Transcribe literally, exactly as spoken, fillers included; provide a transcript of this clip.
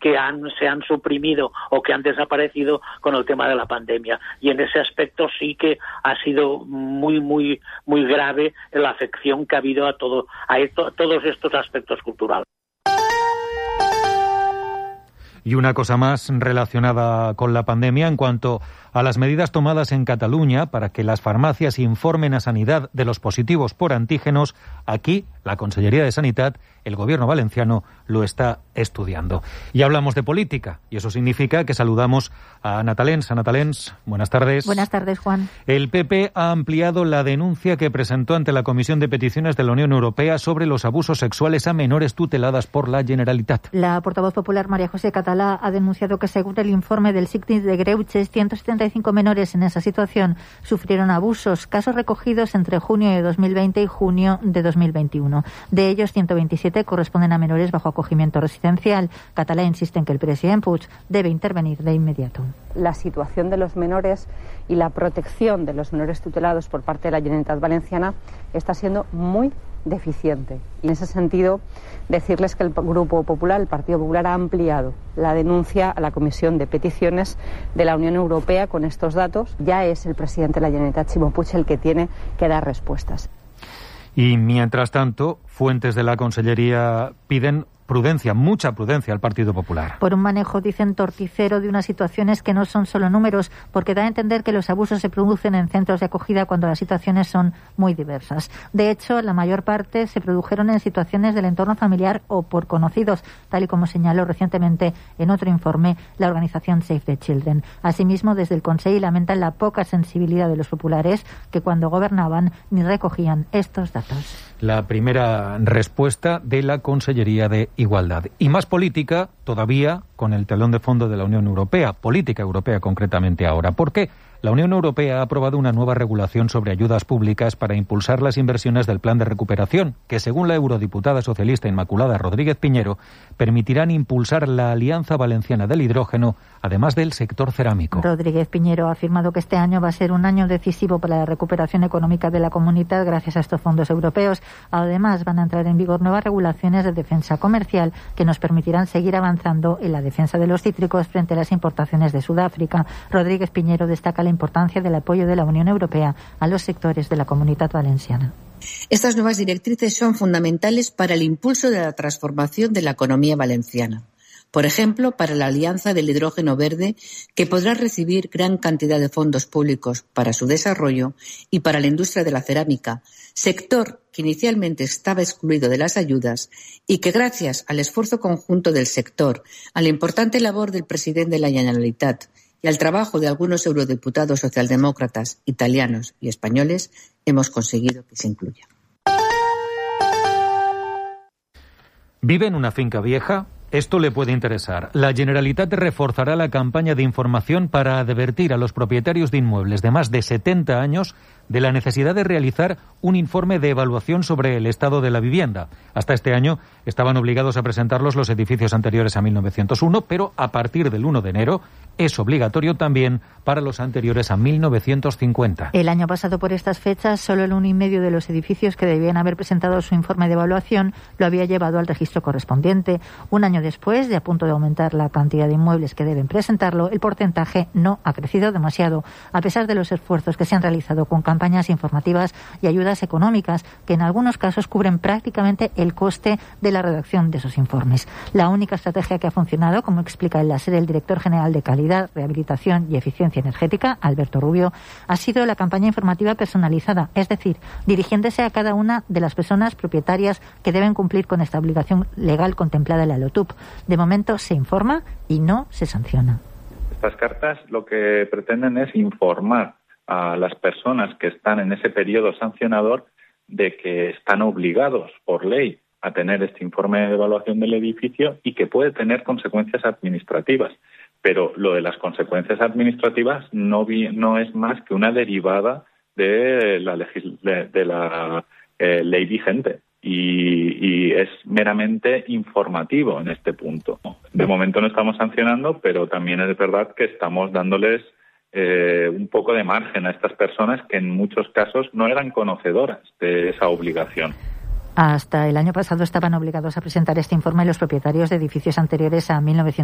que han, se han suprimido o que han desaparecido con el tema de la pandemia. Y en ese aspecto sí que ha sido muy, muy, muy grave la afección que ha habido a, todo, a, esto, a todos estos aspectos culturales. Y una cosa más relacionada con la pandemia en cuanto a las medidas tomadas en Cataluña para que las farmacias informen a Sanidad de los positivos por antígenos. Aquí, la Consellería de Sanidad, el Gobierno valenciano, lo está estudiando. Y hablamos de política, y eso significa que saludamos a Ana Talens. Ana Talens, buenas tardes. Buenas tardes, Juan. El P P ha ampliado la denuncia que presentó ante la Comisión de Peticiones de la Unión Europea sobre los abusos sexuales a menores tuteladas por la Generalitat. La portavoz popular María José Catalá ha denunciado que, según el informe del Síndic de Greuges, ciento setenta y cinco menores en esa situación sufrieron abusos, casos recogidos entre junio de dos mil veinte y junio de dos mil veintiuno. De ellos, ciento veintisiete corresponden a menores bajo acogimiento residencial. Catalá insiste en que el presidente Puig debe intervenir de inmediato. La situación de los menores y la protección de los menores tutelados por parte de la Generalitat Valenciana está siendo muy deficiente. Y en ese sentido, decirles que el Grupo Popular, el Partido Popular, ha ampliado la denuncia a la Comisión de Peticiones de la Unión Europea con estos datos. Ya es el presidente de la Generalitat, Ximo Puig, el que tiene que dar respuestas. Y mientras tanto, fuentes de la Consellería piden prudencia, mucha prudencia al Partido Popular. Por un manejo, dicen, torticero de unas situaciones que no son solo números, porque da a entender que los abusos se producen en centros de acogida cuando las situaciones son muy diversas. De hecho, la mayor parte se produjeron en situaciones del entorno familiar o por conocidos, tal y como señaló recientemente en otro informe la organización Save the Children. Asimismo, desde el Consell lamentan la poca sensibilidad de los populares, que cuando gobernaban ni recogían estos datos. La primera respuesta de la Consellería de Igualdad. Y más política todavía con el telón de fondo de la Unión Europea, política europea concretamente ahora. ¿Por qué? La Unión Europea ha aprobado una nueva regulación sobre ayudas públicas para impulsar las inversiones del plan de recuperación, que según la eurodiputada socialista Inmaculada Rodríguez Piñero, permitirán impulsar la Alianza Valenciana del Hidrógeno, además del sector cerámico. Rodríguez Piñero ha afirmado que este año va a ser un año decisivo para la recuperación económica de la comunidad gracias a estos fondos europeos. Además, van a entrar en vigor nuevas regulaciones de defensa comercial que nos permitirán seguir avanzando en la defensa de los cítricos frente a las importaciones de Sudáfrica. Rodríguez Piñero destaca la importancia del apoyo de la Unión Europea a los sectores de la Comunidad Valenciana. Estas nuevas directrices son fundamentales para el impulso de la transformación de la economía valenciana. Por ejemplo, para la Alianza del Hidrógeno Verde, que podrá recibir gran cantidad de fondos públicos para su desarrollo, y para la industria de la cerámica, sector que inicialmente estaba excluido de las ayudas y que, gracias al esfuerzo conjunto del sector, a la importante labor del presidente de la Generalitat y al trabajo de algunos eurodiputados socialdemócratas, italianos y españoles, hemos conseguido que se incluya. ¿Vive en una finca vieja? Esto le puede interesar. La Generalitat reforzará la campaña de información para advertir a los propietarios de inmuebles de más de setenta años de la necesidad de realizar un informe de evaluación sobre el estado de la vivienda. Hasta este año estaban obligados a presentarlos los edificios anteriores a mil novecientos uno, pero a partir del uno de enero es obligatorio también para los anteriores a mil novecientos cincuenta. El año pasado, por estas fechas, solo el uno y medio de los edificios que debían haber presentado su informe de evaluación lo había llevado al registro correspondiente. Un año después, de a punto de aumentar la cantidad de inmuebles que deben presentarlo, el porcentaje no ha crecido demasiado, a pesar de los esfuerzos que se han realizado con campañas informativas y ayudas económicas que en algunos casos cubren prácticamente el coste de la redacción de esos informes. La única estrategia que ha funcionado, como explica en la SER el director general de Calidad, Rehabilitación y Eficiencia Energética, Alberto Rubio, ha sido la campaña informativa personalizada, es decir, dirigiéndose a cada una de las personas propietarias que deben cumplir con esta obligación legal contemplada en la LOTUP. De momento se informa y no se sanciona. Estas cartas lo que pretenden es informar a las personas que están en ese periodo sancionador de que están obligados por ley a tener este informe de evaluación del edificio y que puede tener consecuencias administrativas. Pero lo de las consecuencias administrativas no, vi, no es más que una derivada de la, legis, de, de la eh, ley vigente. Y, y es meramente informativo en este punto. De momento no estamos sancionando, pero también es verdad que estamos dándoles eh, un poco de margen a estas personas que en muchos casos no eran conocedoras de esa obligación. Hasta el año pasado estaban obligados a presentar este informe los propietarios de edificios anteriores a mil novecientos